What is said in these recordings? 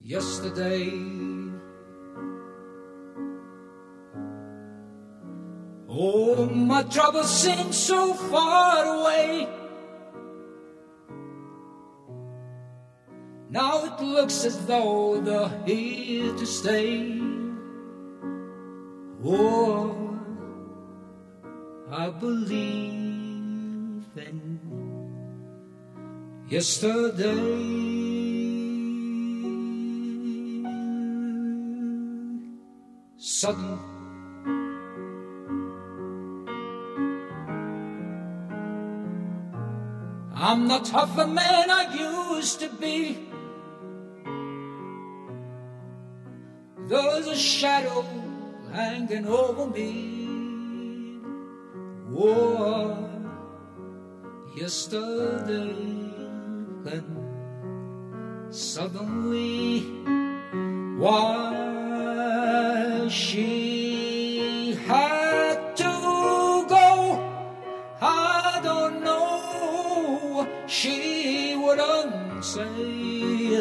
Yesterday, oh, my troubles seem so far away. Now it looks as though they're here to stay. Oh, I believe in yesterday. Sudden I'm not half a man I used to be. There's a shadow hanging over me. Oh, yesterday, when suddenly, why she had to go, I don't know. She wouldn't say.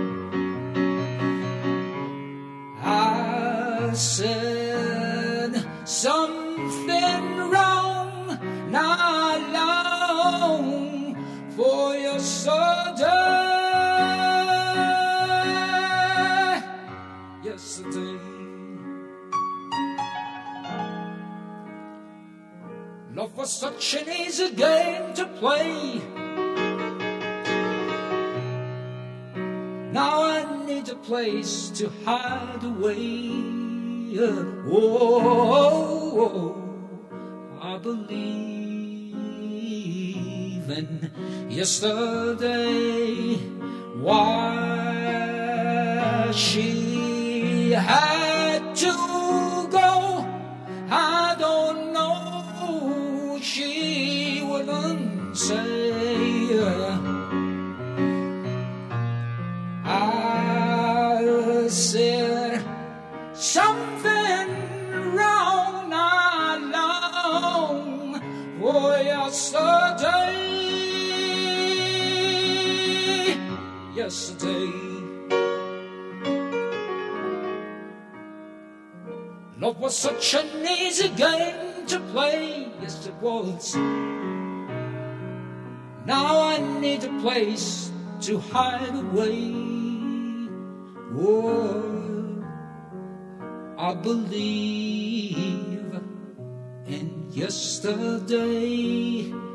I said something wrong, not long for yesterday. Yesterday, love was such an easy game to play. Now I need a place to hide away. Oh, I believe in yesterday. Why she had to go, I don't know. She wouldn't say. I said something wrong, not long for yesterday. Yesterday, love was such an easy game to play. Yes, it was. Now I need a place to hide away. Oh, I believe in yesterday.